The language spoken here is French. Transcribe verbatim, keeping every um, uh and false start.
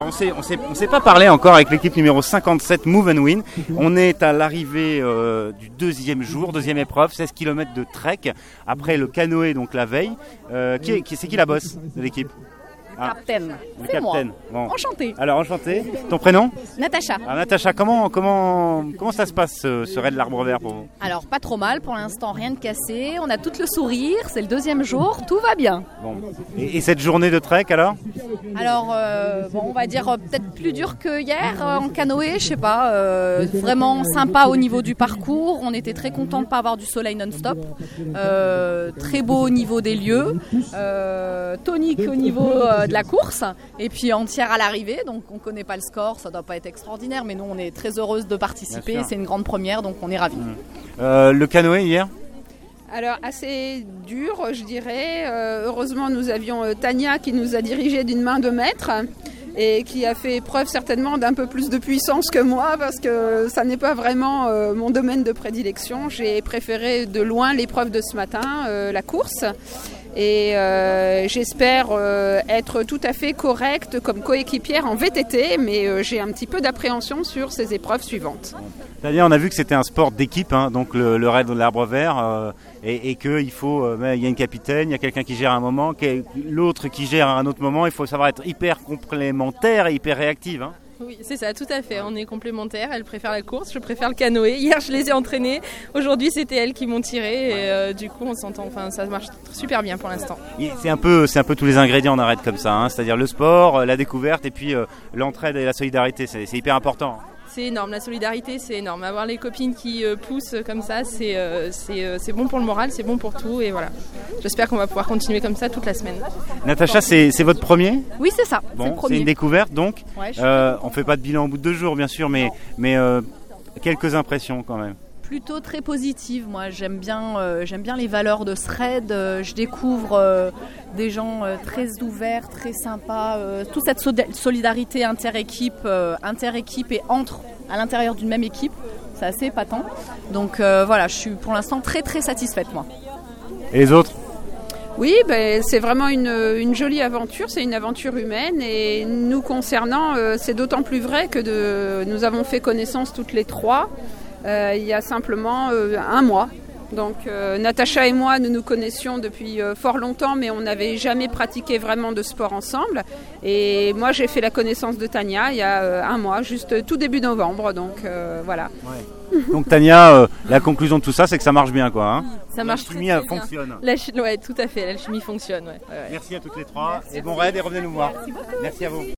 on s'est, on s'est, on s'est pas parlé encore avec l'équipe numéro cinquante-sept Move and Win. On est à l'arrivée euh, du deuxième jour, deuxième épreuve, seize kilomètres de trek. Après le canoë, donc la veille. Euh, qui est, qui, c'est qui la boss de l'équipe? Ah, Captain, le c'est capitaine. moi. Bon. Enchantée. Alors enchanté. Ton prénom? Natacha. Ah, Natacha, comment, comment, comment ça se passe ce, ce raid de l'Arbre Vert pour vous? Alors pas trop mal pour l'instant, rien de cassé. On a tout le sourire, c'est le deuxième jour, tout va bien. Bon. Et, et cette journée de trek alors? Alors euh, bon, on va dire euh, peut-être plus dur que hier euh, en canoë, je sais pas. Euh, vraiment sympa au niveau du parcours. On était très contents de pas avoir du soleil non-stop. Euh, très beau au niveau des lieux, euh, tonique au niveau euh, de la course. Et puis entière à l'arrivée, donc on ne connaît pas le score, ça ne doit pas être extraordinaire, mais nous on est très heureuse de participer, c'est une grande première, donc on est ravis. Mmh. Euh, le canoë hier? Alors assez dur, je dirais. Euh, heureusement, nous avions euh, Tania qui nous a dirigé d'une main de maître et qui a fait preuve certainement d'un peu plus de puissance que moi parce que ça n'est pas vraiment euh, mon domaine de prédilection. J'ai préféré de loin l'épreuve de ce matin, euh, la course. Et euh, j'espère euh, être tout à fait correcte comme coéquipière en V T T, mais euh, j'ai un petit peu d'appréhension sur ces épreuves suivantes. Tania, on a vu que c'était un sport d'équipe, hein, donc le, le raid de l'Arbre Vert, euh, et, et qu'il faut, euh, il y a une capitaine, il y a quelqu'un qui gère un moment, l'autre qui gère à un autre moment. Il faut savoir être hyper complémentaire et hyper réactive. Hein. Oui, c'est ça, tout à fait. On est complémentaires. Elle préfère la course, je préfère le canoë. Hier, je les ai entraînés. Aujourd'hui, c'était elles qui m'ont tiré. Et euh, du coup, on s'entend. Enfin, ça marche super bien pour l'instant. C'est un peu, c'est un peu tous les ingrédients en arrête comme ça. Hein, c'est-à-dire le sport, la découverte et puis euh, l'entraide et la solidarité. C'est, c'est hyper important. C'est énorme, la solidarité c'est énorme. Avoir les copines qui euh, poussent comme ça, c'est, euh, c'est, euh, c'est bon pour le moral, c'est bon pour tout et voilà. J'espère qu'on va pouvoir continuer comme ça toute la semaine. Natacha, c'est, c'est votre premier? Oui, c'est ça. Bon, c'est, le premier. C'est une découverte donc. Ouais, euh, on fait pas de bilan au bout de deux jours bien sûr, mais, mais euh, quelques impressions quand même. Plutôt très positive, moi j'aime bien, euh, j'aime bien les valeurs de ce raid, euh, je découvre euh, des gens euh, très ouverts, très sympas, euh, toute cette solidarité inter-équipe, euh, inter-équipe et entre à l'intérieur d'une même équipe, c'est assez épatant. Donc euh, voilà, je suis pour l'instant très très satisfaite moi. Et les autres? Oui, ben, c'est vraiment une, une jolie aventure, c'est une aventure humaine et nous concernant, euh, c'est d'autant plus vrai que de, nous avons fait connaissance toutes les trois. Euh, il y a simplement euh, un mois. Donc euh, Natacha et moi, nous nous connaissions depuis euh, fort longtemps, mais on n'avait jamais pratiqué vraiment de sport ensemble. Et moi, j'ai fait la connaissance de Tania il y a euh, un mois, juste tout début novembre. Donc euh, voilà. Ouais. Donc Tania, euh, la conclusion de tout ça, c'est que ça marche bien, quoi. Hein. Ça marche très, très bien. fonctionne. L'alchimie, ouais, tout à fait. L'alchimie fonctionne. Ouais. Ouais, ouais. Merci à toutes les trois. Merci. Et bon raid et revenez nous voir. Merci beaucoup. Merci à vous.